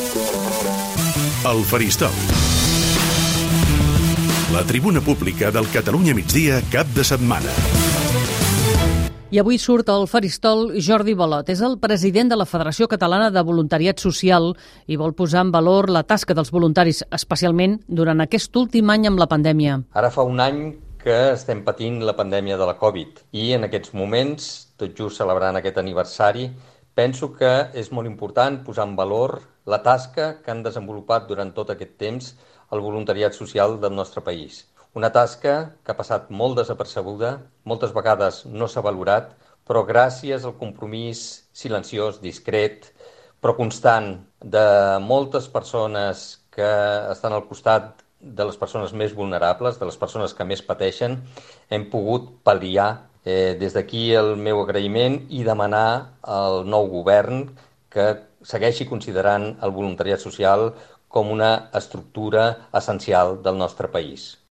El Faristol. La tribuna pública del Catalunya Migdia cap de setmana. I avui surt al Faristol Jordi Balot. És el president de la Federació Catalana de Voluntariat Social i vol posar en valor la tasca dels voluntaris, especialment durant aquest últim any amb la pandèmia. Ara fa un any que estem patint la pandèmia de la Covid i en aquests moments, tot just celebrant aquest aniversari, penso que és molt important posar en valor la tasca que han desenvolupat durant tot aquest temps el voluntariat social del nostre país. Una tasca que ha passat molt desapercebuda, moltes vegades no s'ha valorat, però gràcies al compromís silenciós, discret, però constant de moltes persones que estan al costat de les persones més vulnerables, de les persones que més pateixen, hem pogut pal·liar. Des d'aquí el meu agraïment i demanar al nou govern que segueixi considerant el voluntariat social com una estructura essencial del nostre país.